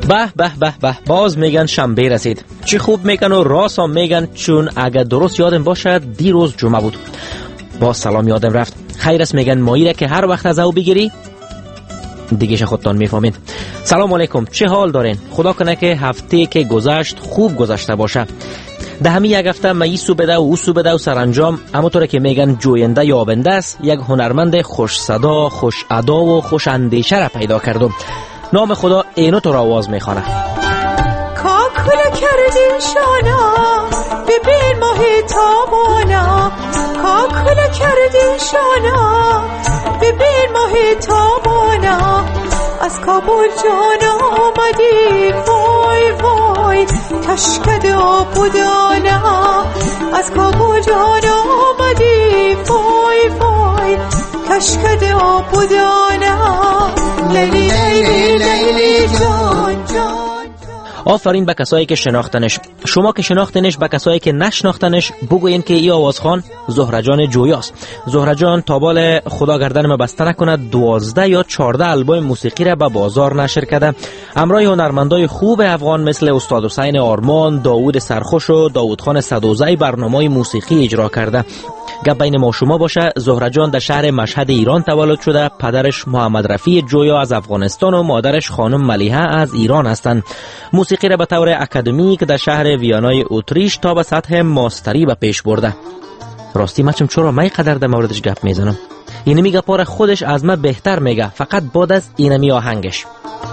به به به به، باز میگن شنبه رسید. چی خوب میگن و راست هم میگن، چون اگر درست یادم باشد دیروز جمعه بود. باز سلام یادم رفت. خیر است میگن ماییره که هر وقت از او بگیری دیگه خودتان میفهمید. سلام علیکم، چه حال دارین؟ خدا کنه که هفته که گذشت خوب گذشته باشه. ده همین یک هفته من این سو بده و او سو بده و سرانجام همونطور که میگن جوینده یابنده است، یک هنرمند خوش صدا، خوش ادا و خوش اندیشه را پیدا کردم. نام خدا اینو تو را آواز میخوانه. کاکل کردی شانا ببین ماهی تابانا، کاکل کردی شانا ببین ماهی تابانا، از کابل جانا آمدی وای وای کشکد آبودانا، از کابل جانا آمدی وای وای کشکد آبودانا، لیلی لیلی لیلی جان جان. آفرین به کسایی که شناختنش. شما که شناختنش، به کسایی که نشناختنش بگوین که این آوازخوان زهرجان جویاست. زهرجان تا بال خدا گردن ما بسته نکنه 12 یا 14 آلبوم موسیقی را به بازار نشر کرده. همراه هنرمندای خوب افغان مثل استاد حسین آرمان، داوود سرخوش و داوود خان صدوزی برنامه‌های موسیقی اجرا کرده. گپ بین ما شما باشه، زهرجان در شهر مشهد ایران تولد شده. پدرش محمد رفیع جویا از افغانستان و مادرش خانم ملیحه از ایران هستند. موسیقی را به طور اکادمیک در شهر ویانای اتریش تا به سطح ماستری به پیش برده. راستی مچم چرا من قدر در موردش گپ میزنم؟ اینمی گپا را خودش از من بهتر میگه، فقط بعد از اینمی آهنگش.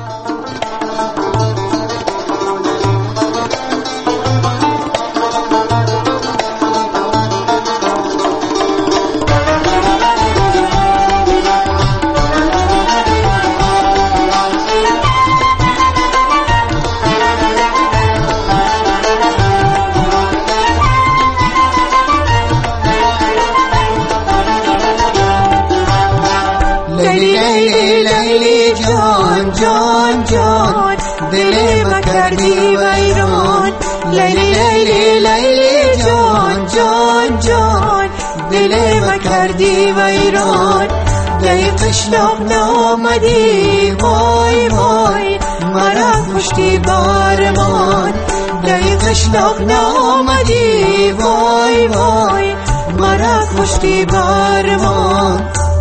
جان جان دل ما کردی ویران، لیلی لیلی لیلی جان جان جان دل ما کردی ویران، دی قشلاق نامدی وای وای مرا کشتی بارمان، دی قشلاق نامدی وای وای مرا کشتی بارمان.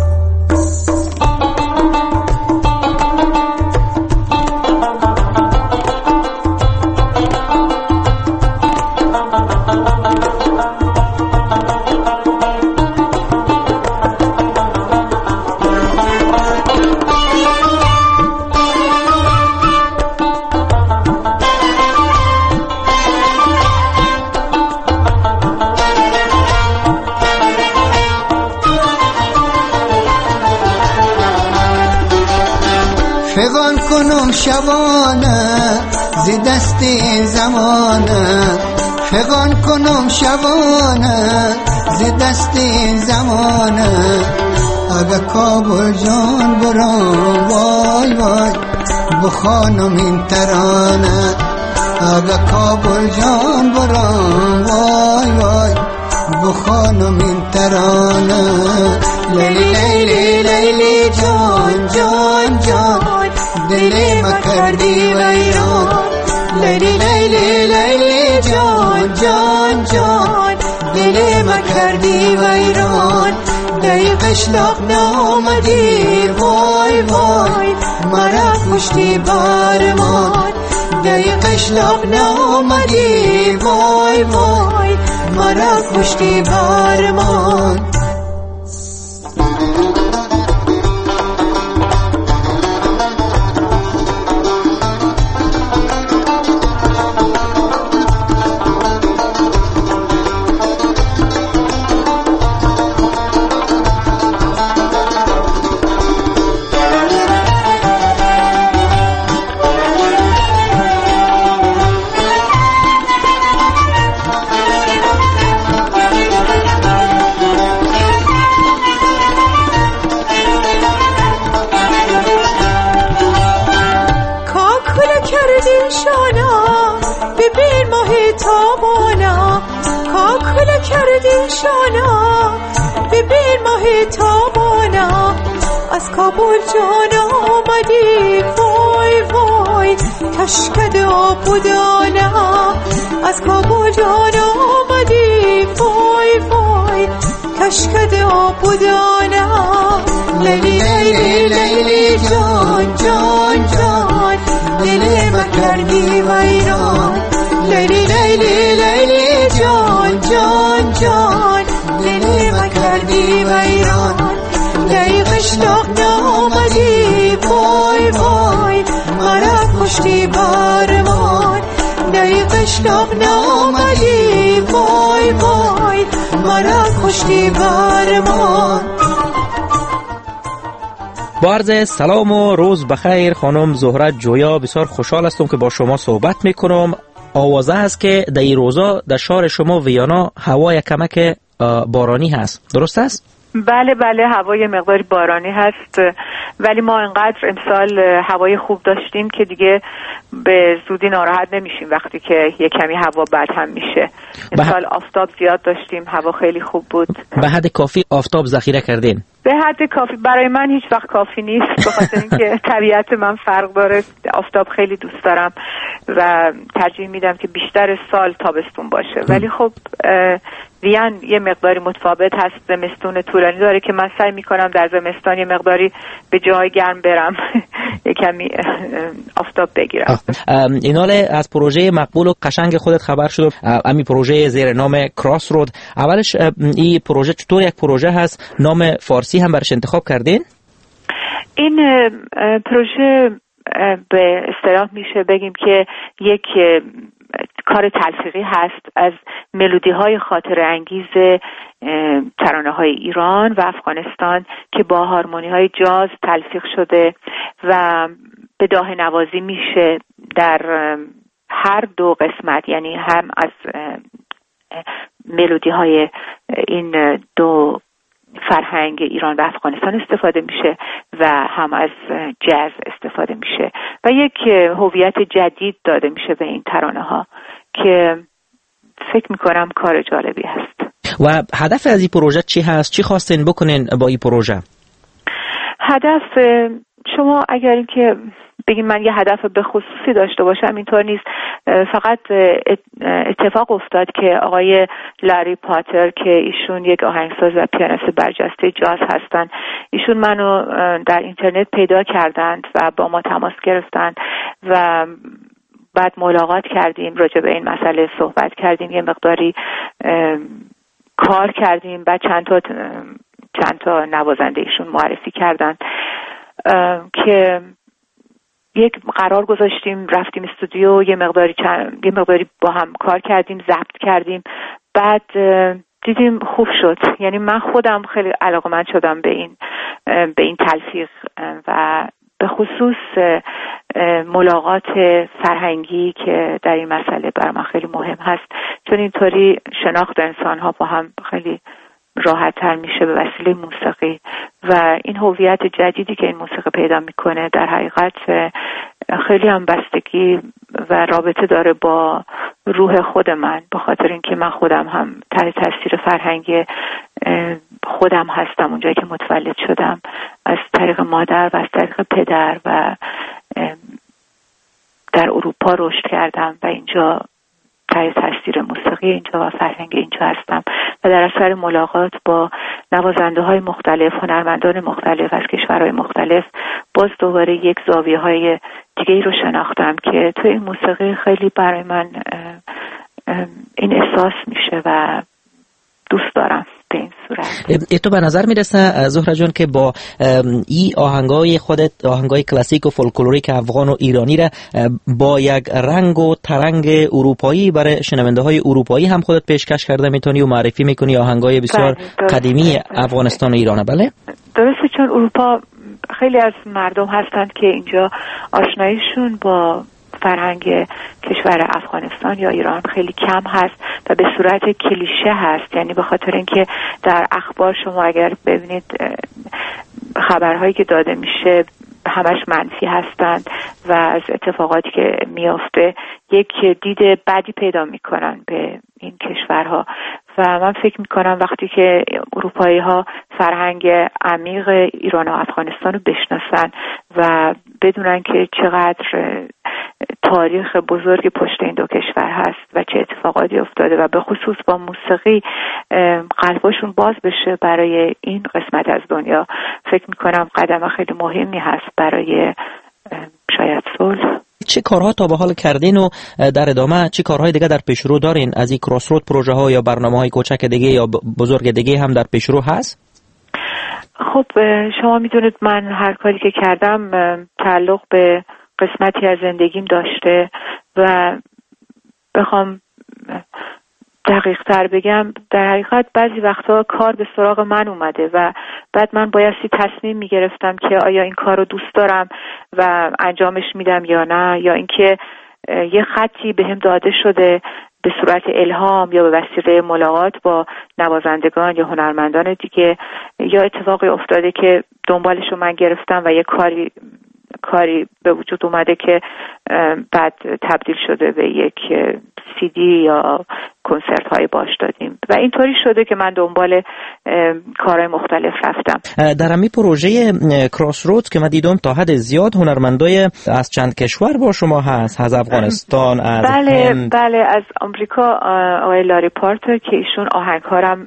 فغان کنم شبانه زی دست این زمانه، فغان کنم شبانه زی دست این زمانه، اگه کابل جان برام وای وای بخوانم این ترانه، اگه کابل جان برام وای وای بخوانم این ترانه، لیلی لیلی لیلی جان جان جان دل ما کردی ویران، لیلی لیلی لیلی جان جان جان دل ما کردی ویران، دی قشلاق نامدی وای وای مرا کشتی بارمان، دی قشلاق نامدی وای وای مرا کشتی بارمان. ببین ماهی تابانا، کاکل کردی شانا ببین ماهی تابانا، از کابل جانا آمدی وای وای کشکده آبودانه از کابل جان آمدی فای فای کشکده آبودانه لیلی لیلی لیلی جان جان جان دل ما کردی ویران لیلی لیلی لیلی جان جان جان دل ما کردی ویران ای قشلاق نامدی وای وای مرا کشتی بارمان ای قشلاق نامدی وای وای مرا کشتی بارمان. با عرض سلام و روز بخیر خانم زهره جویا، بسیار خوشحال هستم که با شما صحبت میکنم. آوازه است که در این روزا در شهر شما ویانا هوای کمک بارانی هست، درست است؟ بله بله، هوای مقداری بارانی هست، ولی ما انقدر امسال هوای خوب داشتیم که دیگه به زودی ناراحت نمیشیم وقتی که یک کمی هوا بد هم میشه. امسال آفتاب زیاد داشتیم، هوا خیلی خوب بود. به حد کافی آفتاب ذخیره کردین؟ به حد کافی. برای من هیچ وقت کافی نیست، به خاطر اینکه طبیعت من فرق داره. آفتاب خیلی دوست دارم و ترجیح میدم که بیشتر سال تابستون باشه، ولی خب وین یه مقداری متفاوت هست. زمستون طولانی داره که من سعی میکنم در زمستان یه مقداری به جای گرم برم یه کمی آفتاب بگیرم. ایناله از پروژه مقبول و قشنگ خودت خبر شد، امی پروژه زیر نام کراس رود. اولش این پروژه چطور یک پروژه هست؟ نام فارسی هم برش انتخاب کردین؟ این پروژه به اصطلاح میشه بگیم که یک کار تلفیقی هست از ملودی های خاطر انگیز ترانه های ایران و افغانستان که با هارمونی های جاز تلفیق شده و به داهه نوازی میشه در هر دو قسمت، یعنی هم از ملودی های این دو فرهنگ ایران و افغانستان استفاده میشه و هم از جاز استفاده میشه و یک هویت جدید داده میشه به این ترانه ها که فکر میکنم کار جالبی هست. و هدف از این پروژه چی هست؟ چی خواستین بکنین با این پروژه؟ هدف شما اگر اینکه بگیم من یه هدف به خصوصی داشته باشم اینطور نیست، فقط اتفاق افتاد که آقای لاری پاتر که ایشون یک آهنگساز و پیانیست برجسته جاز هستن، ایشون منو در اینترنت پیدا کردند و با ما تماس گرفتند و بعد ملاقات کردیم، راجع به این مسئله صحبت کردیم، یه مقداری کار کردیم، بعد چند تا نوازنده ایشون معرفی کردند که یک قرار گذاشتیم، رفتیم استودیو، یه مقداری با هم کار کردیم، ضبط کردیم، بعد دیدیم خوب شد. یعنی من خودم خیلی علاقه‌مند شدم به این تلفیق و به خصوص ملاقات فرهنگی که در این مسئله برای من خیلی مهم هست، چون اینطوری شناخت انسان‌ها با هم خیلی راحت تر میشه به وسیله موسیقی و این هویت جدیدی که این موسیقی پیدا میکنه در حقیقت خیلی هم بستگی و رابطه داره با روح خود من، به خاطر اینکه من خودم هم تحت تاثیر فرهنگ خودم هستم. اونجایی که متولد شدم از طریق مادر و از طریق پدر و در اروپا رشد کردم و اینجا تحت تاثیر موسیقی اینجا و فرهنگ اینجا هستم و در اثر ملاقات با نوازنده های مختلف، هنرمندان مختلف از کشورهای مختلف، باز دوباره یک زاویه های دیگه ای رو شناختم که توی این موسیقی خیلی برای من این احساس میشه و دوست دارم به این صورت. تو به نظر میرسه زهره جان که با این آهنگای خودت، آهنگای کلاسیک و فولکلوریک افغان و ایرانی را با یک رنگ و ترنگ اروپایی برای شنونده های اروپایی هم خودت پیشکش کرده میتونی و معرفی میکنی آهنگای بسیار قدیمی افغانستان و ایران؟ بله درسته، چون اروپا خیلی از مردم هستند که اینجا آشناییشون با فرهنگ کشور افغانستان یا ایران خیلی کم هست و به صورت کلیشه هست. یعنی به خاطر اینکه در اخبار شما اگر ببینید خبرهایی که داده میشه همش منفی هستند و از اتفاقاتی که میافته یک دید بدی پیدا میکنن به این کشورها و من فکر میکنم وقتی که اروپایی ها فرهنگ عمیق ایران و افغانستان رو بشناسن و بدونن که چقدر تاریخ بزرگ پشت این دو کشور هست و چه اتفاقاتی افتاده و به خصوص با موسیقی قلبشون باز بشه برای این قسمت از دنیا، فکر میکنم قدم خیلی مهمی هست برای شاید صلح. چه کارها تا به حال کردین و در ادامه چه کارهای دیگه در پیشرو دارین؟ از این کراس رود پروژه ها یا برنامه های کوچک دیگه یا بزرگ دیگه هم در پیشرو هست؟ خب شما میدونید من هر کاری که کردم تعلق به قسمتی از زندگیم داشته و بخوام دقیق تر بگم در حقیقت بعضی وقتا کار به سراغ من اومده و بعد من بایستی تصمیم میگرفتم که آیا این کار رو دوست دارم و انجامش میدم یا نه، یا اینکه یه خطی بهم داده شده به صورت الهام یا به وسیله ملاقات با نوازندگان یا هنرمندان دیگه، یا اتفاقی افتاده که دنبالش رو من گرفتم و یه کاری به وجود اومده که بعد تبدیل شده به یک CD یا کنسرت های باش دادیم و اینطوری شده که من دنبال کارهای مختلف رفتم. در همین پروژه کراس رود که من دیدم تا حد زیاد هنرمندای از چند کشور با شما هست، از افغانستان، از هند. بله از آمریکا آقای لاری پارتر که ایشون آهنگارم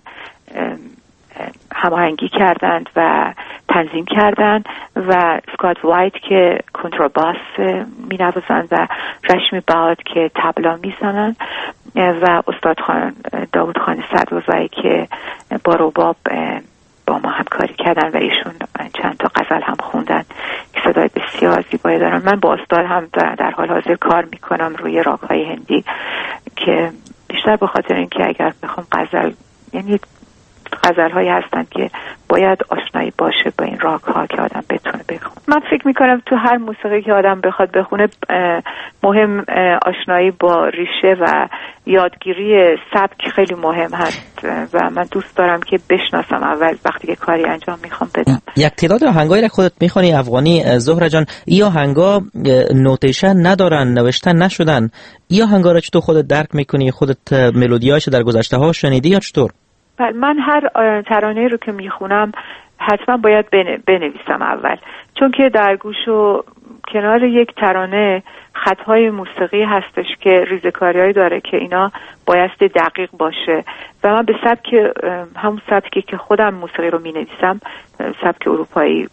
هماهنگی کردند و تنظیم کردند و اسکات وایت که کنترباس می نوازند و رشمی بهاد که تبلا می زنند و استاد داوود خان صدرضایی که با رباب با ما همکاری کردن و ایشون چند تا غزل هم خوندن که صدای بسیار زیبایی دارن. من با استاد هم در حال حاضر کار میکنم روی راگ های هندی که بیشتر به خاطر اینکه اگر بخوام غزل، یعنی غزل هایی هستن که باید آشنایی باشه با این راگ ها که آدم بتونه بخونه. من فکر میکنم تو هر موسیقی که آدم بخواد بخونه مهم آشنایی با ریشه و یادگیری سبک خیلی مهم هست و من دوست دارم که بشناسم اول وقتی که کاری انجام میخوام بدم. یک تعداد آهنگایی را خودت میخونی افغانی زهره جان، این آهنگا نوتیشن ندارن، نوشتن نشدن، این آهنگا را چطور خودت درک میکنی؟ خودت ملودیاشو در گذشته ها شنیدی یا چطور؟ من هر ترانه رو که میخونم حتما باید بنویسم اول، چون که در گوش و کنار یک ترانه خطهای موسیقی هستش که ریزکاریایی داره که اینا بایستی دقیق باشه و من به سبک همون سبکی که خودم موسیقی رو مینویسم، سبک اروپایی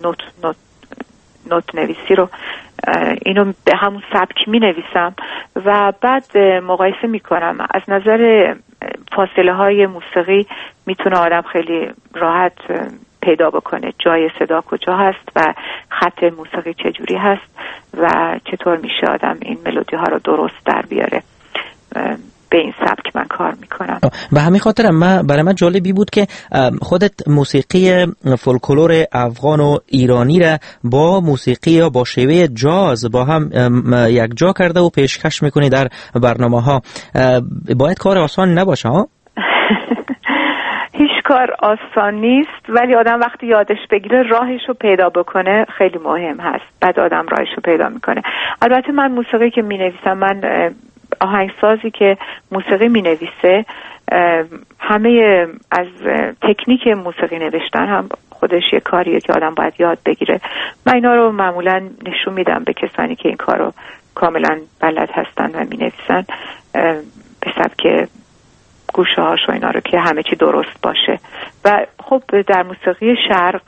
نوت نویسی رو، اینو به همون سبک مینویسم و بعد مقایسه میکنم. از نظر فاصله های موسیقی میتونه آدم خیلی راحت پیدا بکنه جای صدا کجا هست و خط موسیقی چجوری هست و چطور میشه آدم این ملودی ها رو درست در بیاره. به این سبک من کار میکنم. به همین خاطر برای من جالبی بود که خودت موسیقی فولکلور افغان و ایرانی را با موسیقی یا با شیوه جاز با هم یک جا کرده و پیشکش میکنی در برنامه ها. باید کار آسان نباشه ها؟ هیچ کار آسان نیست، ولی آدم وقتی یادش بگیره راهش رو پیدا بکنه خیلی مهم هست. بعد آدم راهش رو پیدا میکنه. البته من موسیقی که مینویسم، من آهنگسازی که موسیقی مینویسه همه از تکنیک موسیقی نوشتن هم خودش یه کاریه که آدم باید یاد بگیره. من اینا رو معمولا نشون میدم به کسانی که این کار رو کاملا بلد هستن و مینویسن به سبک گوشه هاش و اینا رو که همه چی درست باشه. و خب در موسیقی شرق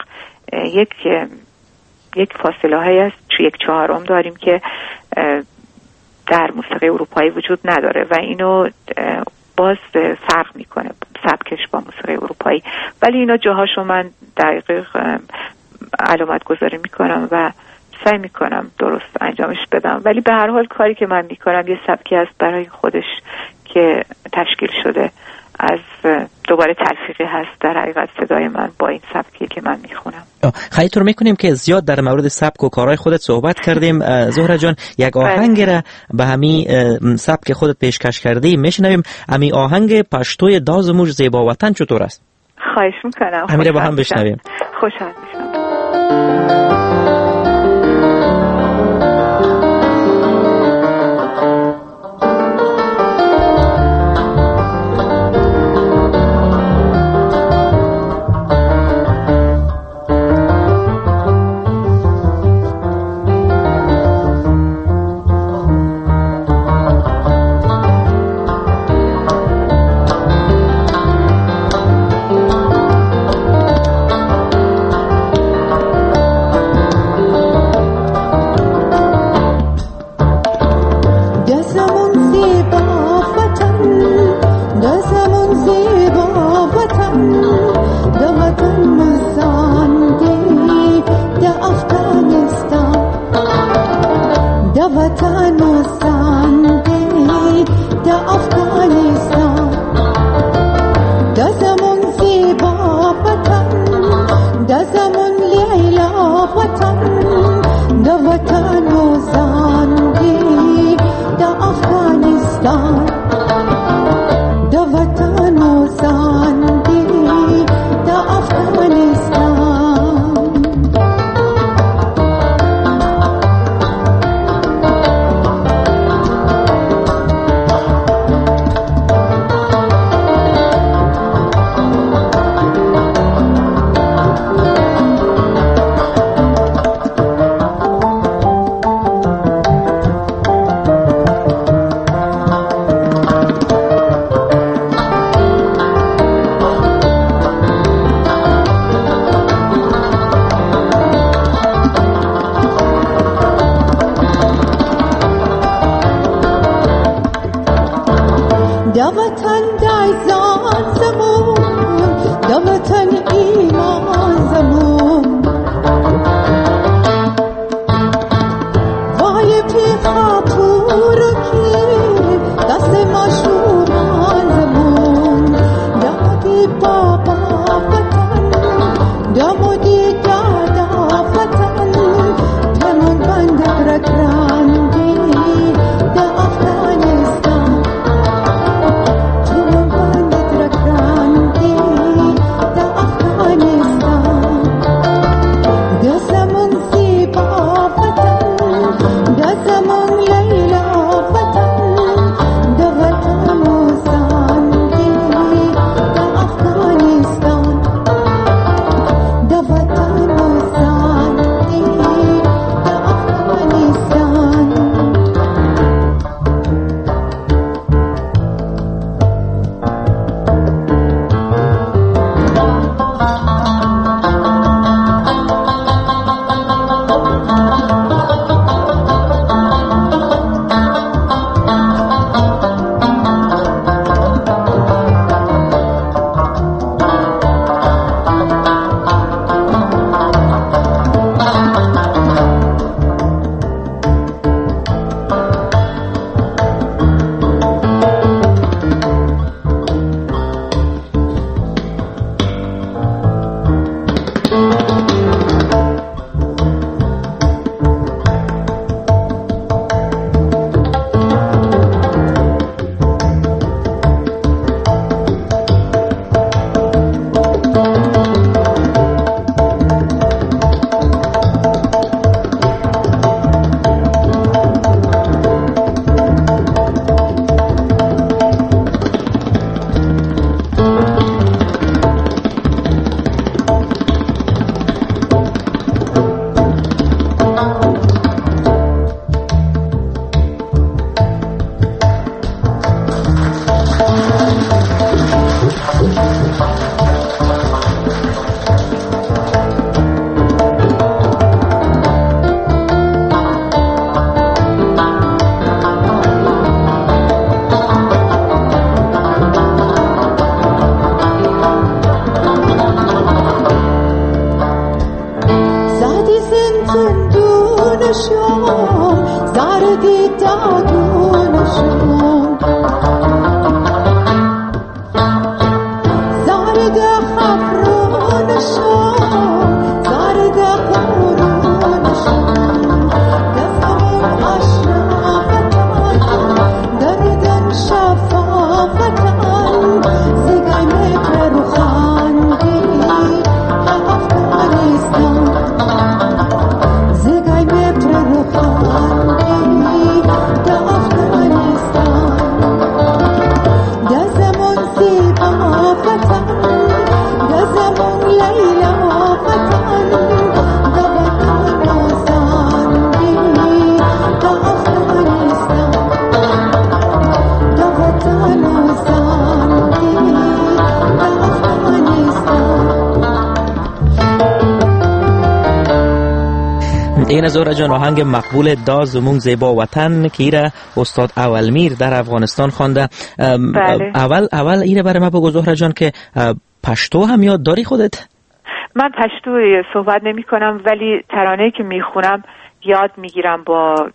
یک فاصله هایی هست، یک چهارم داریم که در موسیقی اروپایی وجود نداره و اینو باز فرق میکنه سبکش با موسیقی اروپایی، ولی اینا جاهاشو من دقیق علامت گذاری میکنم و سعی میکنم درست انجامش بدم. ولی به هر حال کاری که من میکنم یه سبکی هست برای خودش که تشکیل شده از دوباره تلفیقی هست در حقیقت صدای من با این سبکی که من میخونم. خیلی طور میکنیم که زیاد در مورد سبک و کارهای خودت صحبت کردیم. زهره جان، یک آهنگ را به همین سبک خودت پیشکش کردی میشنویم. همین آهنگ پشتوی دازموش زیبا وطن چطور است؟ خواهش میکنم. همین با هم بشنویم. خوشحال میشم. وطن و سندی دا افغانستان دا زمون زیبا وطن دا زمون لیلا وطن دا وطن و سندی دا افغانستان دا وطن و سندی دا افغانستان دا وطن دایزان زمون دا وطن ایمان زمون وای پی خاپورو کی دست مشوران زمون دادی بابا وطن دامودی دادا وطن تمون بندر رکراندی دا افغانستان این زهره جان آهنگ مقبول دا زمون زیبا وطن که ایره استاد اولمیر در افغانستان خوانده. بله. اول ایره برای ما بگو زهره جان که پشتو هم یاد داری خودت؟ من پشتو صحبت نمی کنم ولی ترانه‌ای که میخونم یاد میگیرم با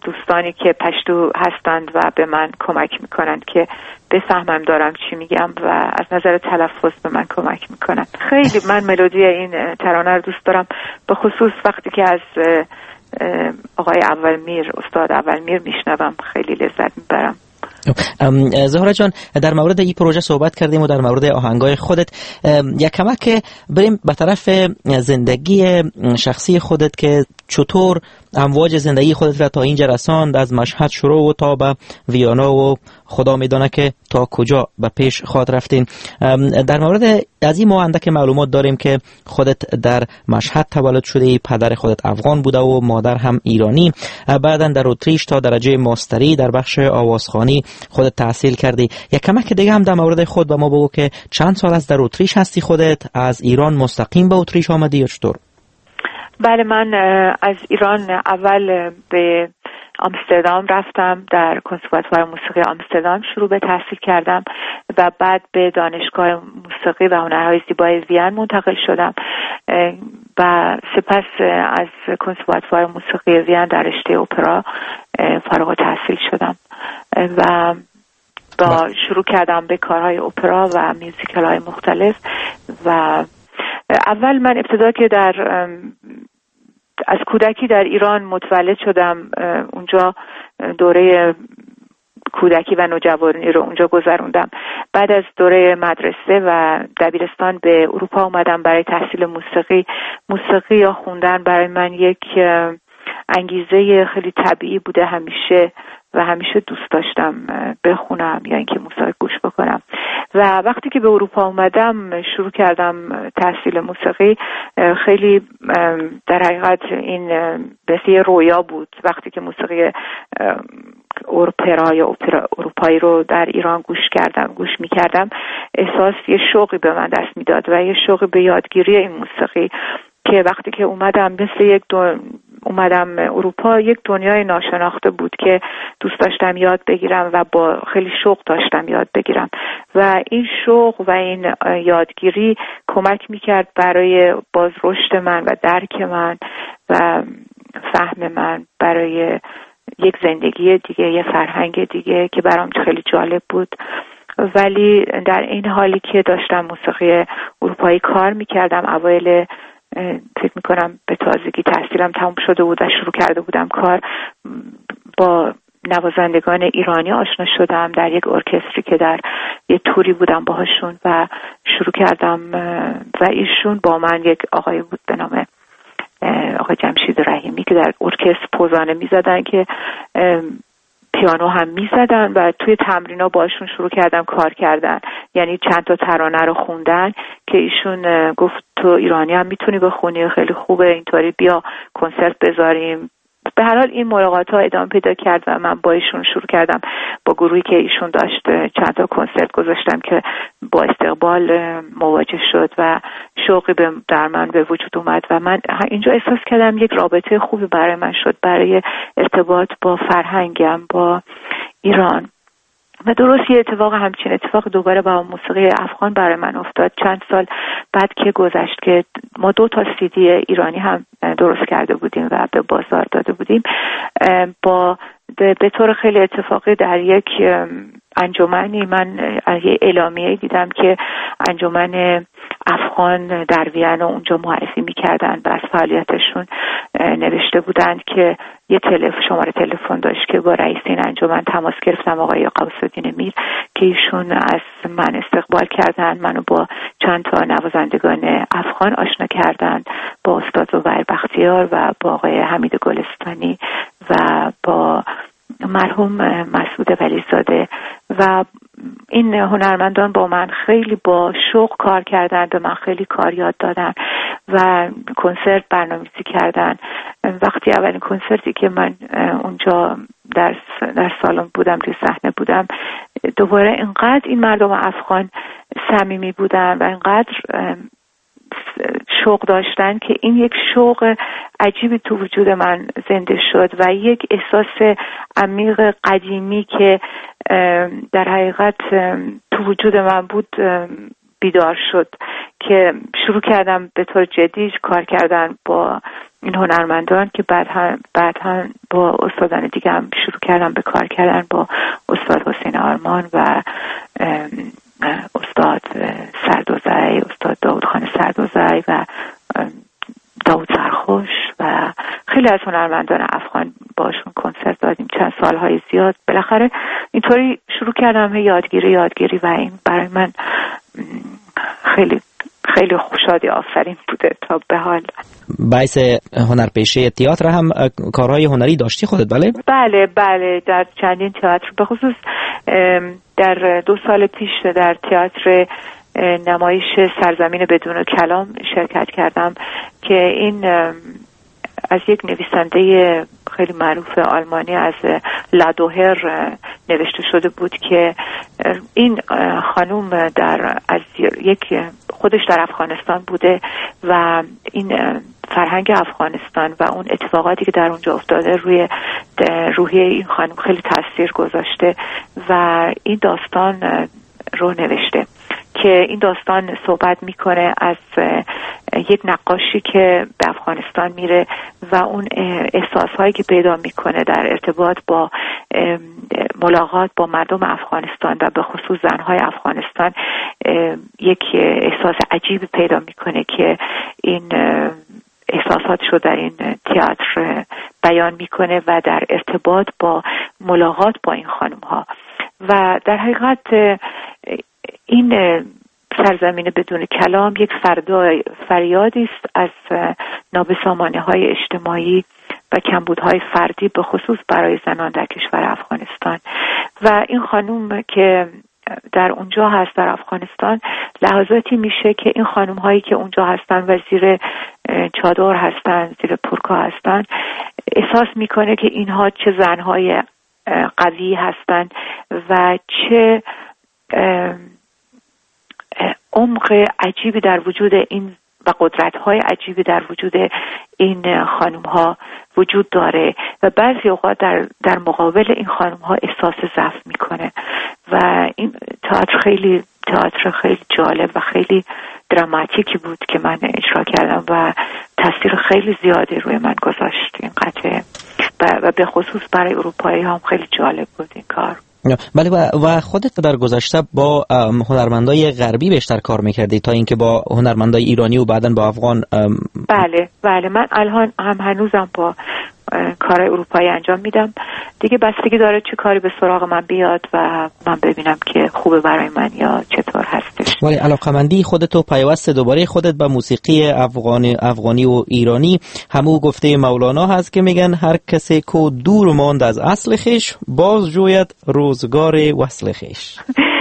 دوستانی که پشتو هستند و به من کمک میکنند که بفهمم دارم چی میگم و از نظر تلفظ به من کمک میکنند. خیلی من ملودی این ترانه رو دوست دارم، به خصوص وقتی که از آقای اولمیر، استاد اولمیر میشنوم خیلی لذت میبرم. زهره جان، در مورد این پروژه صحبت کردیم و در مورد آهنگای خودت. یک کمک بریم به طرف زندگی شخصی خودت که چطور امواج زندگی خودت را تا اینجا رساند، از مشهد شروع و تا به ویانا و خدا میدونه که تا کجا به پیش خواهد رفتین. در مورد از این ما اندک معلومات داریم که خودت در مشهد تولد شده، پدر خودت افغان بوده و مادر هم ایرانی، بعداً در اتریش تا درجه ماستری در بخش آوازخوانی خودت تحصیل کردی. یک کمک دیگه هم در مورد خود به ما بگو که چند سال از در اتریش هستی خودت؟ از ایران مستقیم به اتریش آمدی یا چطور؟ بله، من از ایران اول به آمستردام رفتم، در کنسرواتوار موسیقی آمستردام شروع به تحصیل کردم و بعد به دانشگاه موسیقی و هنرهای زیبای وین منتقل شدم و سپس از کنسرواتوار موسیقی وین در رشته اپرا فارغ التحصیل شدم و با شروع کردم به کارهای اپرا و میوزیکل های مختلف. و اول من ابتدا که از کودکی در ایران متولد شدم، اونجا دوره کودکی و نوجوانی رو اونجا گذروندم. بعد از دوره مدرسه و دبیرستان به اروپا اومدم برای تحصیل موسیقی. موسیقی یا خوندن برای من یک انگیزه خیلی طبیعی بوده همیشه و همیشه دوست داشتم بخونم یا اینکه موسیقی گوش بکنم. و وقتی که به اروپا اومدم شروع کردم تحصیل موسیقی. خیلی در حقیقت این بسیار رویا بود. وقتی که موسیقی اپرا یا اروپایی رو در ایران گوش می‌کردم، احساس یه شوقی به من دست میداد و یه شوقی به یادگیری این موسیقی که وقتی که اومدم اومدم اروپا یک دنیای ناشناخته بود که دوست داشتم یاد بگیرم و با خیلی شوق داشتم یاد بگیرم و این شوق و این یادگیری کمک میکرد برای باز رشد من و درک من و فهم من برای یک زندگی دیگه، یه فرهنگ دیگه که برام خیلی جالب بود. ولی در این حالی که داشتم موسیقی اروپایی کار میکردم، اوایل فکر میکنم به تازگی تحصیلم تموم شده بود و شروع کرده بودم کار، با نوازندگان ایرانی آشنا شدم در یک ارکستری که در یه توری بودم باهاشون و شروع کردم و ایشون با من، یک آقای بود به نام آقای جمشید رحیمی که در ارکستر پوزانه میزدن که پیانو هم میزدن و توی تمرینا باشون شروع کردم کار کردن، یعنی چند تا ترانه رو خوندن که ایشون گفت تو ایرانی هم میتونی بخونی، خیلی خوبه، اینطوری بیا کنسرت بذاریم. به هر حال این ملاقات ها ادامه پیدا کرد و من با ایشون شروع کردم، با گروهی که ایشون داشت چند تا کنسرت گذاشتم که با استقبال مواجه شد و شوقی در من به وجود اومد و من اینجا احساس کردم یک رابطه خوبی برای من شد برای ارتباط با فرهنگم، با ایران. و درست یه همچین اتفاق دوباره با موسیقی افغان برای من افتاد چند سال بعد که گذشت که ما 2 تا CD ایرانی هم درست کرده بودیم و به بازار داده بودیم. به طور خیلی اتفاقی در یک انجمنی من یه اعلامیه دیدم که انجمن افغان در وین اونجا معرفی می‌کردن و از فعالیتشون نوشته بودند که یه شماره تلفن داشت که با رئیس این انجمن تماس گرفتم، آقای غوث‌الدین میر، که ایشون از من استقبال کردن، منو با چند تا نوازندگان افغان آشنا کردن، با استاد زبیر بختیار و با آقای حمید گلستانی و با مرحوم مسعود ولیزاده و این هنرمندان با من خیلی با شوق کار کردن، به من خیلی کار یاد دادن و کنسرت برنامه‌ریزی کردن. وقتی اولین کنسرتی که من اونجا در سالن بودم، روی صحنه بودم، دوباره اینقدر این مردم افغان صمیمی بودن و اینقدر شوق داشتن که این یک شوق عجیبی تو وجود من زنده شد و یک احساس عمیق قدیمی که در حقیقت تو وجود من بود بیدار شد که شروع کردم به طور جدی کار کردن با این هنرمندان که بعد با استادان دیگه هم شروع کردم به کار کردن با استاد حسین آرمان و استاد سردوزی، استاد داود خان سردوزی و داود سرخوش و خیلی از هنرمندان افغان باشون کنسرت دادیم چند سالهای زیاد. بالاخره اینطوری شروع کردم یادگیری و این برای من خیلی خیلی شادی آفرین بوده تا به حال. باعث هنرپیشه تئاتر هم کارهای هنری داشتی خودت؟ بله در چندین تئاتر، به خصوص در 2 سال پیش در تئاتر نمایش سرزمین بدون کلام شرکت کردم که این از یک نویسنده خیلی معروف آلمانی از لادوهر نوشته شده بود که این خانوم از خودش در افغانستان بوده و این فرهنگ افغانستان و اون اتفاقاتی که در اونجا افتاده روی روحیه این خانوم خیلی تاثیر گذاشته و این داستان رو نوشته که این داستان صحبت میکنه از یک نقاشی که به افغانستان میره و اون احساسهایی که پیدا میکنه در ارتباط با ملاقات با مردم افغانستان و به خصوص زنهای افغانستان یک احساس عجیب پیدا میکنه که این احساساتش رو در این تئاتر بیان میکنه و در ارتباط با ملاقات با این خانم ها. و در حقیقت این سرزمین بدون کلام یک فریادی است از نابسامانی‌های اجتماعی و کمبودهای فردی به خصوص برای زنان در کشور افغانستان. و این خانم که در اونجا هست در افغانستان، لحظاتی میشه که این خانم هایی که اونجا هستن و زیر چادر هستن، زیر پرکا هستن، احساس میکنه که اینها چه زنهای قوی هستن و چه عمق عجیبی در وجود این و قدرت‌های عجیبی در وجود این خانم‌ها وجود داره و بعضی اوقات در مقابل این خانم‌ها احساس ضعف میکنه. و این تئاتر خیلی جالب و خیلی دراماتیکی بود که من اجرا کردم و تاثیر خیلی زیادی روی من گذاشت این قطعه و به خصوص برای اروپایی هم خیلی جالب بود این کار. بله. و خودت در گذشته با هنرمندای غربی بیشتر کار میکردی تا اینکه با هنرمندای ایرانی و بعداً با افغان؟ بله من الان هم هنوزم با کارهای اروپایی انجام میدم دیگه، بستگی داره چه کاری به سراغ من بیاد و من ببینم که خوبه برای من یا چطور هستش. ولی علاقمندی خودت و پیوست دوباره خودت به موسیقی افغانی و ایرانی همو گفته مولانا هست که میگن هر کسی کو دور ماند از اصل خیش باز جوید روزگار وصل خیش.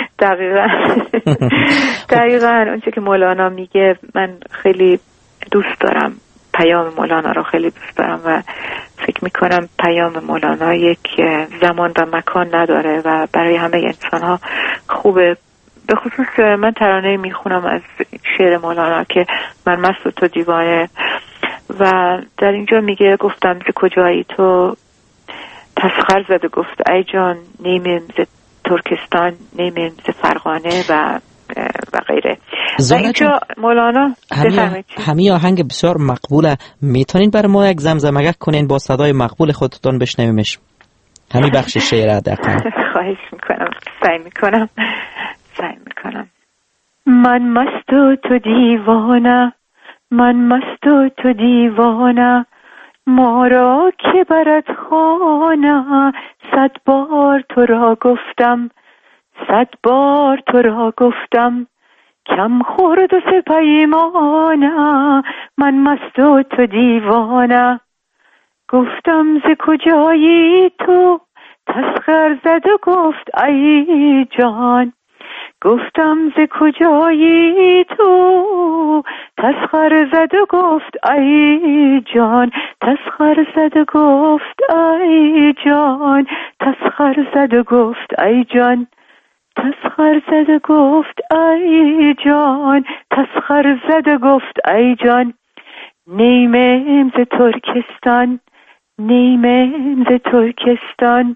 دقیقاً اونچه که مولانا میگه من خیلی دوست دارم، پیام مولانا رو خیلی دوست دارم و فکر میکنم پیام مولانا یک زمان و مکان نداره و برای همه انسان ها خوبه. به خصوص من ترانه میخونم از شعر مولانا که من مست و تو دیوانه و در اینجا میگه گفتم ز کجایی تو تسخر زده گفت ای جان نیمیم ز ترکستان نیمیم ز فرغانه و غیره. و اینجا مولانا همین آهنگ بسیار مقبوله، میتونین برای ما یک زمزمه کنین با صدای مقبول خودتون بشنویمش؟ همین بخش شعر دقیقا. خواهش میکنم، سعی میکنم. من مست و تو دیوانه، من مست و تو دیوانه، ما را که برد خانه، 100 بار تو را گفتم، 100 بار تو را گفتم، کم خورد و سپیمانه، من مست و تو دیوانه. گفتم ز کجایی تو تسخر زد و گفت ای جان، گفتم ز کجایی تو تسخر زد و گفت ای جان، تسخر زد و گفت ای جان، تسخر زد و گفت ای جان، تسخر زد و گفت ای جان، تسخر زد و گفت ای جان. نیمیم ز ترکستان، نیمیم ز ترکستان،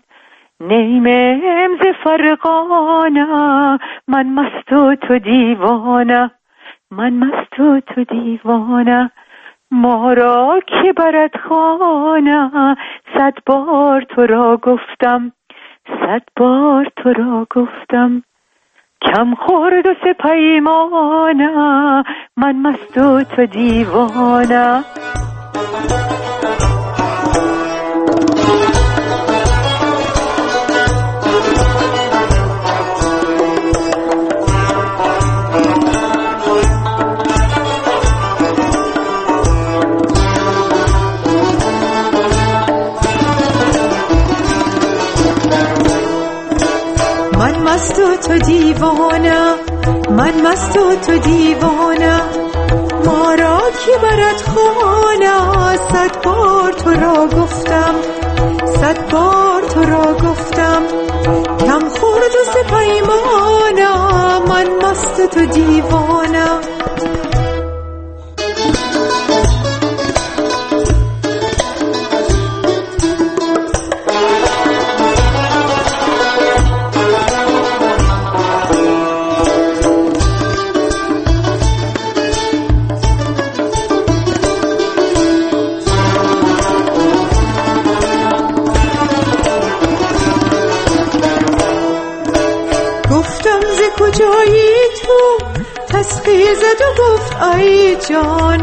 نیمیم ز فرغانه، من مست و تو دیوانه. من مست و تو دیوانه، ما را که برد خانه. 100 بار تو را گفتم، 100 بار تو را گفتم، کم خورد و سپیمانه. من مست و تو دیوانه. من مست و تو دیوانه، من مست و تو دیوانه، ما را کی برد خانه. 100 بار تو را گفتم، 100 بار تو را گفتم، کم خورد و سپیمانه. من مست تو دیوانه. کجایی تو تسخیر زد و گفت ای جان،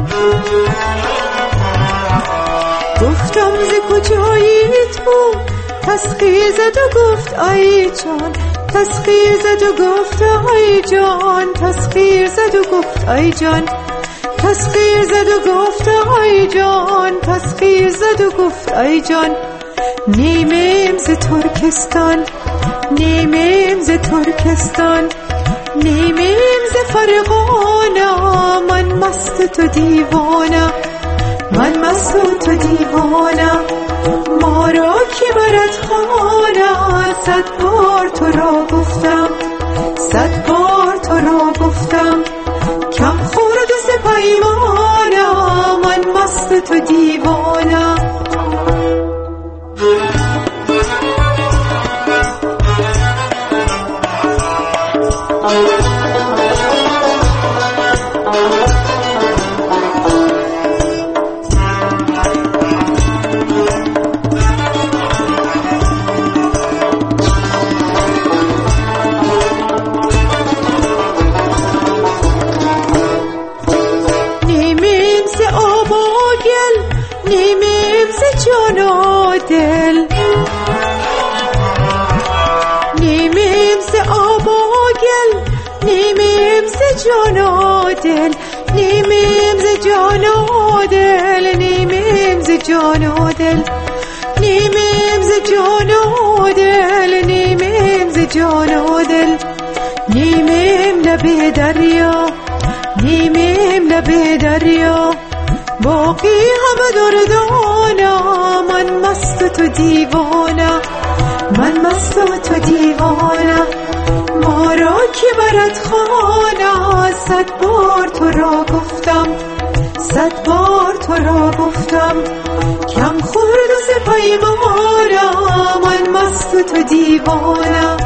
گفتم ز کجایی تو تسخیر زد و گفت ای جان، تسخیر زد و گفت ای جان، تسخیر زد و گفت ای جان، تسخیر زد و گفت ای جان، تسخیر زد و گفت ای جان. نیمیم ز ترکستان، نیمیم ز ترکستان، نیمیم ز فرغانه. من مست تو دیوانه، من مست تو دیوانه، ما را کی برد خانه. 100 بار تو را گفتم، 100 بار تو را گفتم، کم خورد و سپیمانه. من مست تو دیوانه. جان و دل، نیمیم ز جان و دل، نیمیم ز جان و دل، نیمیم ز جان و دل، نیمیم ز جان و دل. نیمیم لب دریا، نیمیم لب دریا، باقی همه دردانه. من مست تو دیوانه، من مست تو دیوانه، ما را کی برد خانه. 100 بار تو را گفتم، 100 بار تو را گفتم، کم خورد و سپیمانه. من مست تو دیوانه.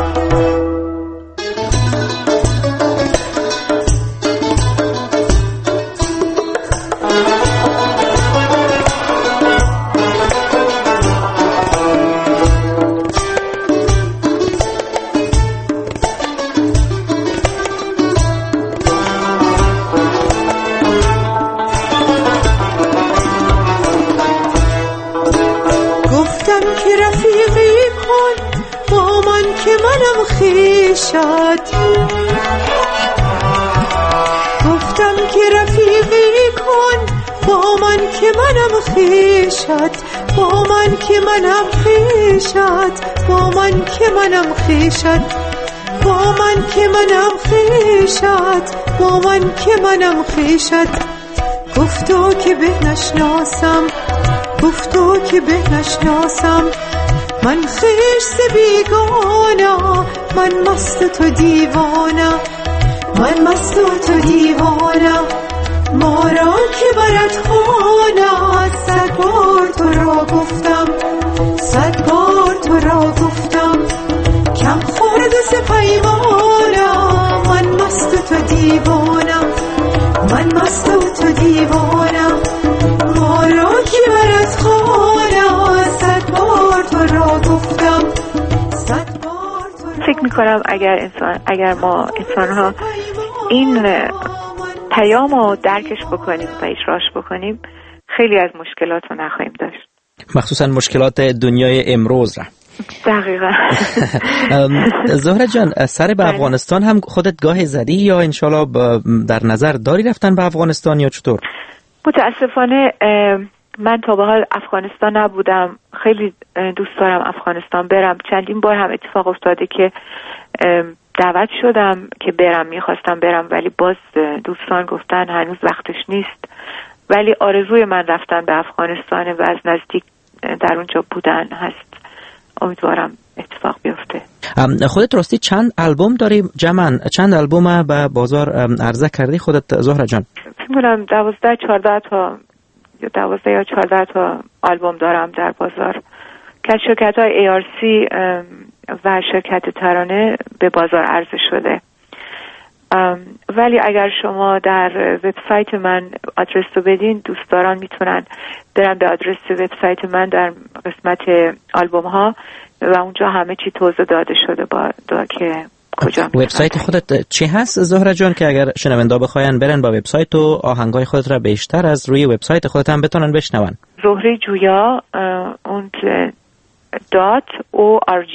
گفتم که رفیقی کن با من که منم خویشت، با من که منم خویشت، با من که منم خویشت، با من که منم خویشت، با من که منم خویشت. گفتو که به نشناسم، گفتو که به نشناسم، من خویش ز بیگانه. من مست تو دیوانه، من مست تو دیوانه، ما را که برد خانه. 100 بار تو را گفتم، 100 بار تو را گفتم، کم خورد و سپیمانه. من مست تو دیوانه. مست و تو دیوانه، ما را کی برد خانه، صد بار تو را گفتم، صد بار تو را. فکر میکنم اگر ما انسان ها این پیام رو درکش بکنیم و اجراش بکنیم، خیلی از مشکلات رو نخواهیم داشت، مخصوصا مشکلات دنیای امروز را. دقیقا. زهره جان، سر به افغانستان هم خودت گاه زدی یا انشالله در نظر داری رفتن به افغانستان یا چطور؟ متاسفانه من تا به حال افغانستان نبودم. خیلی دوست دارم افغانستان برم. چندین بار هم اتفاق افتاده که دعوت شدم که برم، میخواستم برم ولی باز دوستان گفتن هنوز وقتش نیست. ولی آرزوی من رفتن به افغانستان و از نزدیک در اونجا بودن هست. امیدوارم اتفاق بیفته. خودت راستی چند آلبوم داری جمعاً؟ چند آلبوم به بازار عرضه کردی خودت زهره جان؟ فکر کنم 12 یا 14 تا آلبوم دارم در بازار که شرکت‌های ARC و شرکت ترانه به بازار عرضه شده. ولی اگر شما در وبسایت من آدرس رو بدین، دوستداران میتونن برن به آدرس وبسایت من در قسمت آلبوم ها و اونجا همه چی توضیح داده شده که کجا. وبسایت خودت چی هست زهره جان که اگر شنوندا بخواین برن با وبسایت و آهنگای خودت را بیشتر از روی وبسایت خودت هم بتونن بشنون؟ زهره جویا .org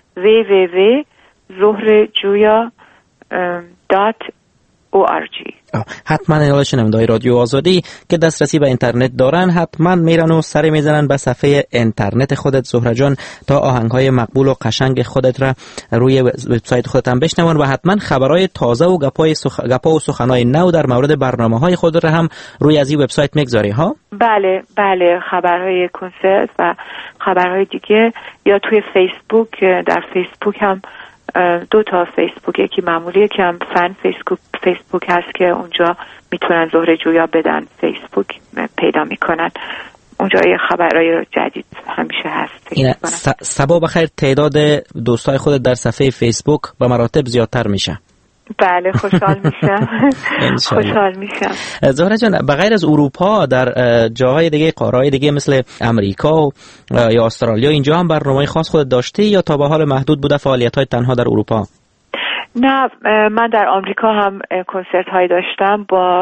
www.zohrejuya.org. حتما اینا شنونده‌های رادیو آزادی که دسترسی به اینترنت دارن حتما میرن و سر میزنن به صفحه اینترنت خودت زهره جان تا آهنگ‌های مقبول و قشنگ خودت را روی وبسایت خودت هم بشنون و حتما خبرهای تازه و گپا و سخنای نو در مورد برنامه‌های خود را هم روی از این وبسایت میگذاری ها؟ بله، خبرهای کنسرت و خبرهای دیگه، یا توی فیسبوک. در فیسبوک هم 2 تا فیسبوک، یکی معمولی، یکی هم فن فیسبوک هست که اونجا میتونن زهره جویا بدن فیسبوک پیدا میکنن. اونجا یه خبرهای جدید همیشه هست. سبا بخیر تعداد دوستای خودت در صفحه فیسبوک به مراتب زیادتر میشه. بله، خوشحال میشم. زهره جان، بغیر از اروپا در جاهای دیگه، قاره‌های دیگه مثل امریکا یا استرالیا، اینجا هم برنامه‌های خاص خودت داشتی یا تا به حال محدود بوده فعالیت‌های تنها در اروپا؟ نه، من در آمریکا هم کنسرت‌هایی داشتم با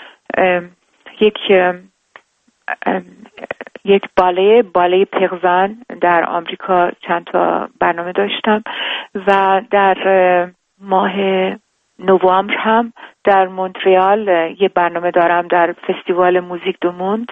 یک باله پغزن در آمریکا. چند تا برنامه داشتم و در ماه نوامبر هم در مونترال یه برنامه دارم در فستیوال موزیک دو موند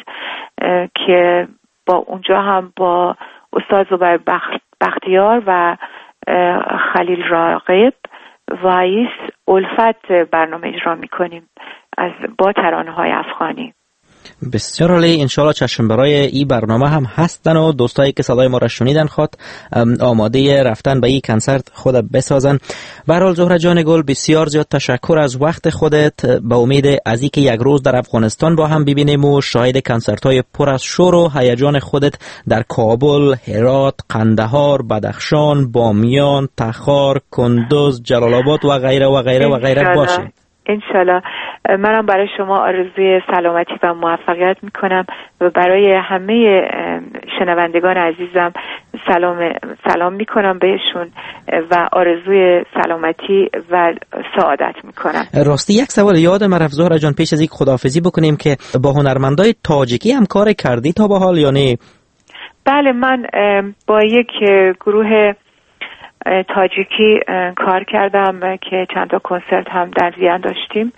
که با اونجا هم با استاد زبیر بختیار و خلیل راغب وایس الفت برنامه اجرا میکنیم با ترانه‌های افغانی. بسیار عالی. انشالله چشم برای این برنامه هم هستن و دوستایی که صدای ما را شنیدن خواد آماده رفتن به این کنسرت خود بسازن. به هر حال زهره جان گل، بسیار زیاد تشکر از وقت خودت. به امید از اینکه یک روز در افغانستان با هم ببینیم و شاهد کنسرت‌های پر از شور و هیجان خودت در کابل، هرات، قندهار، بدخشان، بامیان، تخار، کندوز، جلال آباد و غیره و غیره و غیره باشیم. انشالله. منم برای شما آرزوی سلامتی و موفقیت میکنم و برای همه شنوندگان عزیزم سلام میکنم بهشون و آرزوی سلامتی و سعادت میکنم. راستی یک سوال یادم رفت زهره جان، پیش از اینکه خداحافظی بکنیم، که با هنرمندای تاجیکی هم کار کردی تا به حال یا نه؟ بله، من با یک گروه تاجیکی کار کردم که چند تا کنسرت هم در وین داشتیم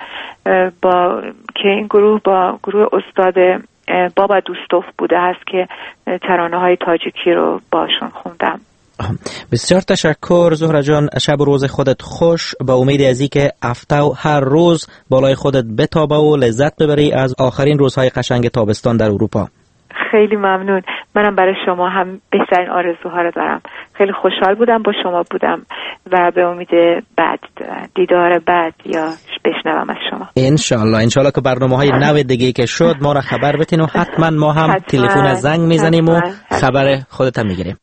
که این گروه با گروه استاد بابا دوستوف بوده هست که ترانه‌های تاجیکی رو باشون خوندم. بسیار تشکر زهره جان. شب و روز خودت خوش. به امید از اینکه هفته و هر روز بالای خودت بتابه و لذت ببری از آخرین روزهای قشنگ تابستان در اروپا. خیلی ممنون. منم برای شما هم بهترین آرزوها رو دارم. خیلی خوشحال بودم با شما بودم و به امید دیدار بعد یا بشنوم از شما. انشالله که برنامه‌های نو دیگه که شد ما را خبر بتین و حتما ما هم تلفن زنگ میزنیم و خبر خودت هم میگیریم.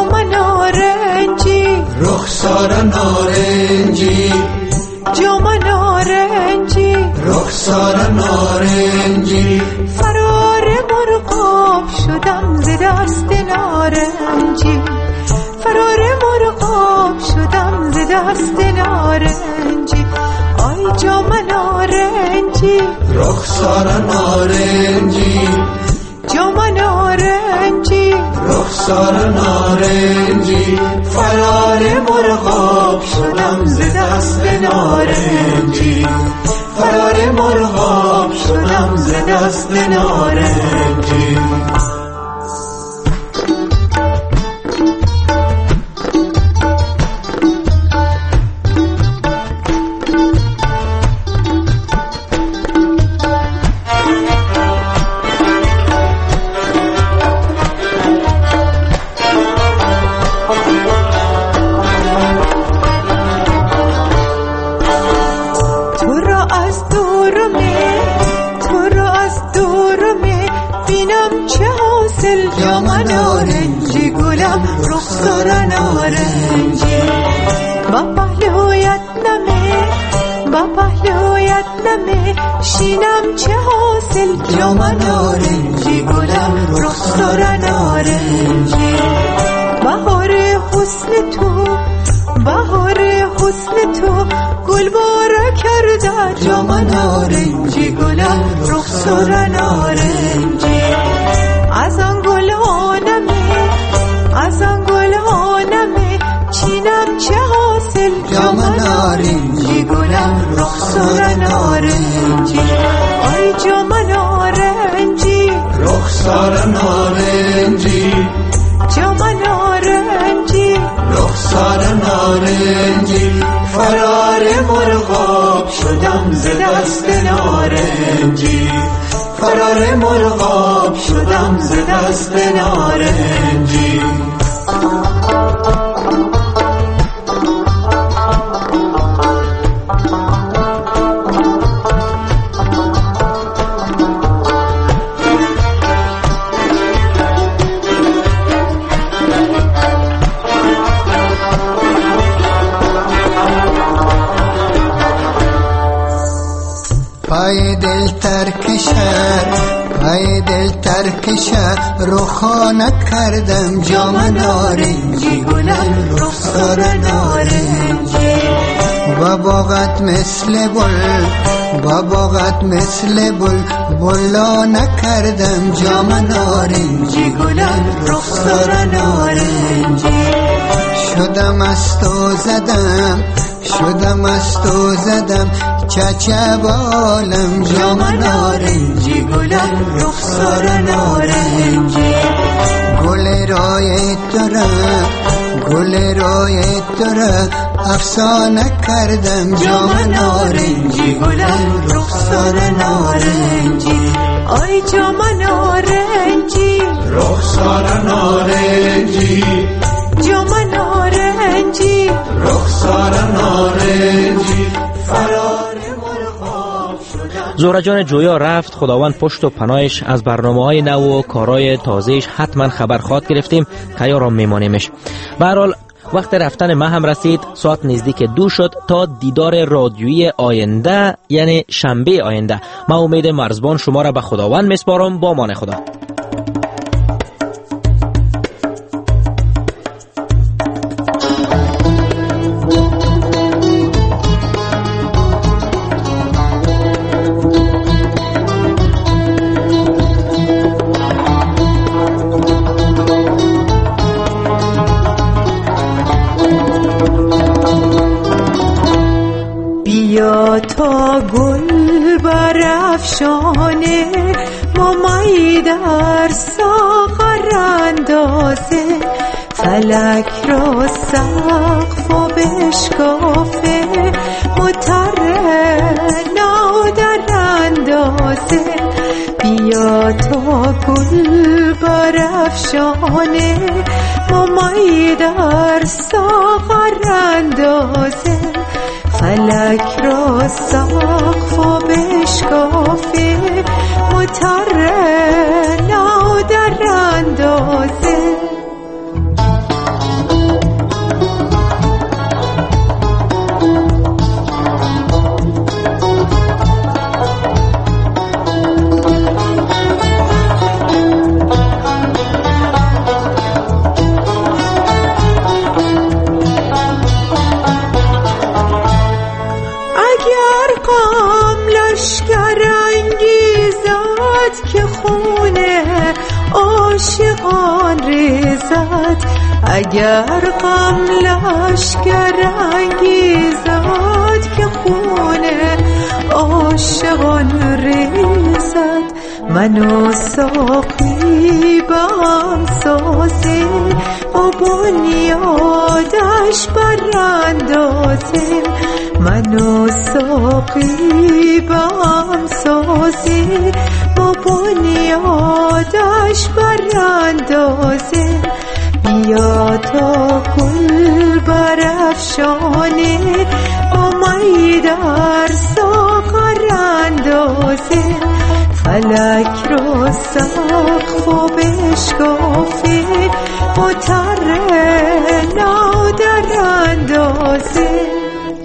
جام نارنجی رخسار نارنجی جام نارنجی رخسار نارنجی فرار مرغاب شدم ز دست نارنجی فرار مرغاب شدم ز دست نارنجی آی جام نارنجی رخسار نارنجی جام نارنجی رخسار نارنجی فرار مرغاب شدم ز دست نارنجی فرار مرغاب شدم ز دست نارنجی جام نارنجی گلم رخسار نارنجی با پهلویت نمه شینم چه حاصل جام نارنجی گلم رخسار نارنجی بهار حسن تو گل بارا کرده جام نارنجی گلم رخسار نارنجی از آن گل آنمه چینم چه حاصل جام نارنجی گلم رخسار نارنجی آی جام نارنجی رخسار نارنجی جام نارنجی رخسار نارنجی فرار مرغاب شدم ز دست نارنجی فرار مرغاب شدم ز دست نارنجی پای دل ترکشه روخانه کردم جام نارنجی گلم رخسار نارنجی با باغت مثل بل بلا نکردم جام نارنجی گلم رخسار نارنجی شدم از تو زدم چچه بالم جام نارنجی گلم رخسار نارنجی گل رای تو را افسانه کردم جام نارنجی گلم رخسار نارنجی آی جام نارنجی رخسار نارنجی جام نارنجی رخسار نارنجی فرار مرغاب شدم. زهره جان جویا رفت، خداوند پشت و پناهش. از برنامه‌های نو و کارهای تازهش حتما خبر خواهد گرفتیم که یارا میمانیمش. به هر حال وقت رفتن ما هم رسید، ساعت نزدیک 2 شد. تا دیدار رادیویی آینده یعنی شنبه آینده، من امید مرزبان شما را به خداوند میسپارم. با امان خدا. بیا تا گل برافشانه مامایی در ساغر اندازه، فلک را سقف و بشکافه مطرنا در اندازه. بیا تا گل برافشانه مامایی در ساغر اندازه، فلک را سقف و بشکافه مطرنا در اندازه. اگر غم لشکر انگیزد که خون عاشقان ریزد، من و ساقی به هم سازیم و بنیادش براندازیم، من و ساقی به هم سازیم و بنیادش براندازیم. بیا تا گل برافشانی و می در ساغر اندازیم، فلک رو سقف و بشکافی و تر نو در اندازیم.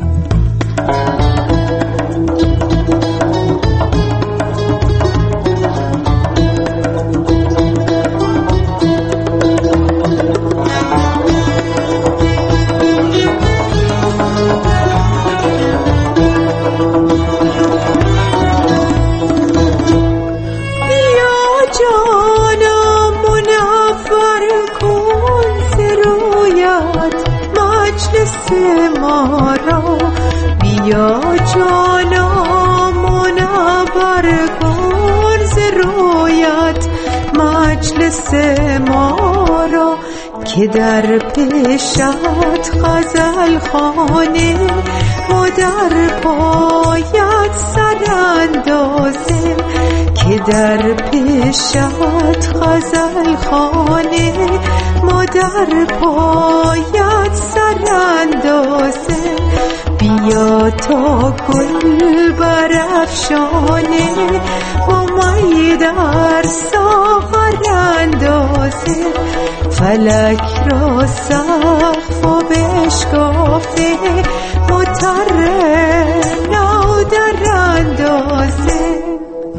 بیا جانا منور کن ز رویت مجلس ما را، که در پیشت غزل خانه و در پایت سر اندازیم، که در پیشت غزل خانه ما در پایت سر اندازیم. بیا تا گل برافشانی و می در ساغر اندازیم، فلک را سقف و بشکافی و تر نو در اندازیم.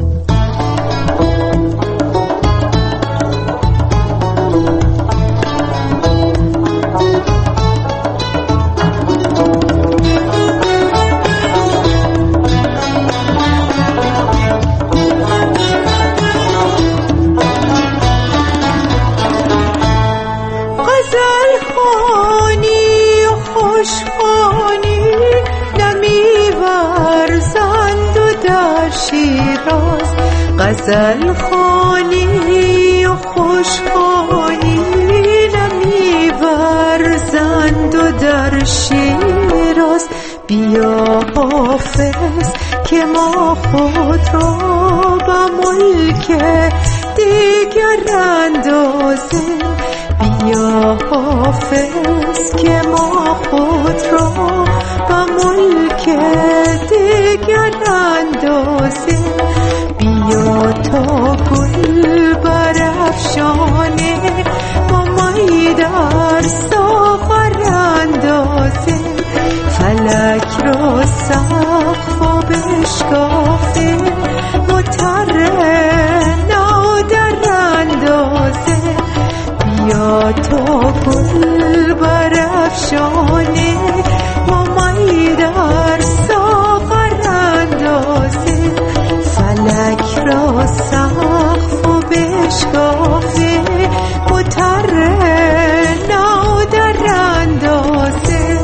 غزل خوانی و خوشخوانی نمی ورزند و در شیراز. بیا حافظ که ما خود را به ملک دیگر اندازیم، بیا حافظ که ما خود را به ملک دیگر اندازیم. بیا تا گل برافشانی و می در ساغر اندازیم، فلک را سقف و بشکافیم و تر نو در اندازیم. بیا تا گل برافشانی و می در ساغر اندازیم، فلک را سقف و بشکافی و تر نو در اندازه.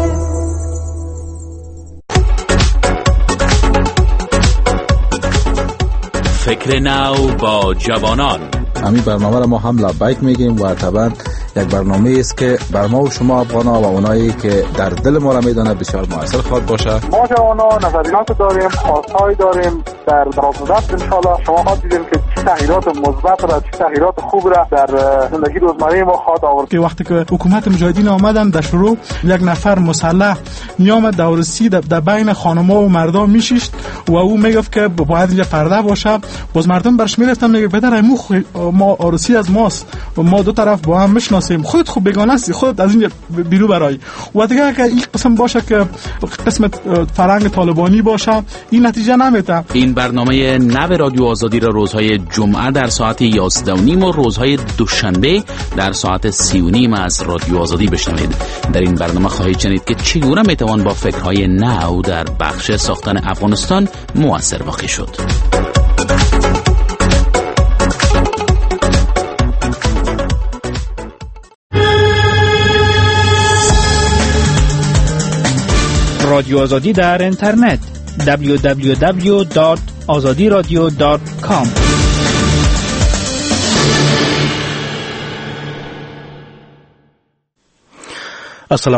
فکر نو با جوانان. همین برنامه را ما هم لبیک میگیم و طبعا یک برنامه است که بر ما و شما افغانا و اونایی که در دل ما را میدانه بسیار موثر خواهد باشه. ما جوانا نظریات داریم، خواستهای داریم، در دراز انشالله شما خواهد دیدیم که چه تغییرات مثبت را، چه تغییرات خوب را در زندگی روزمره ما خواهد آورد. که وقتی که حکومت مجاهدین آمدن در شروع یک نفر مسلح میامد دورسی در بین خانم‌ها و مردان میشیشت و او میگفت که باید اینجا پرده باشه. باز مردم برش میرفتن میگه پدر ما عروسی از ماست و ما دو طرف با هم میشناسیم، خودت خوب بیگانه هستی، خودت از اینجا بیرو برای. و دیگه که این قسم باشه که قسم فرهنگ طالبانی باشه این نتیجه نمیده. این برنامه نو رادیو آزادی را روزهای جمعه در ساعت 11:30 و روزهای دوشنبه در ساعت 3:30 از رادیو آزادی بشنوید. در این برنامه خواهید شنید که چگونه میتوان با فکرهای نو در بخش ساختن افغانستان مؤثر واقع شد. رادیو آزادی در اینترنت www.azadiradio.com. السلام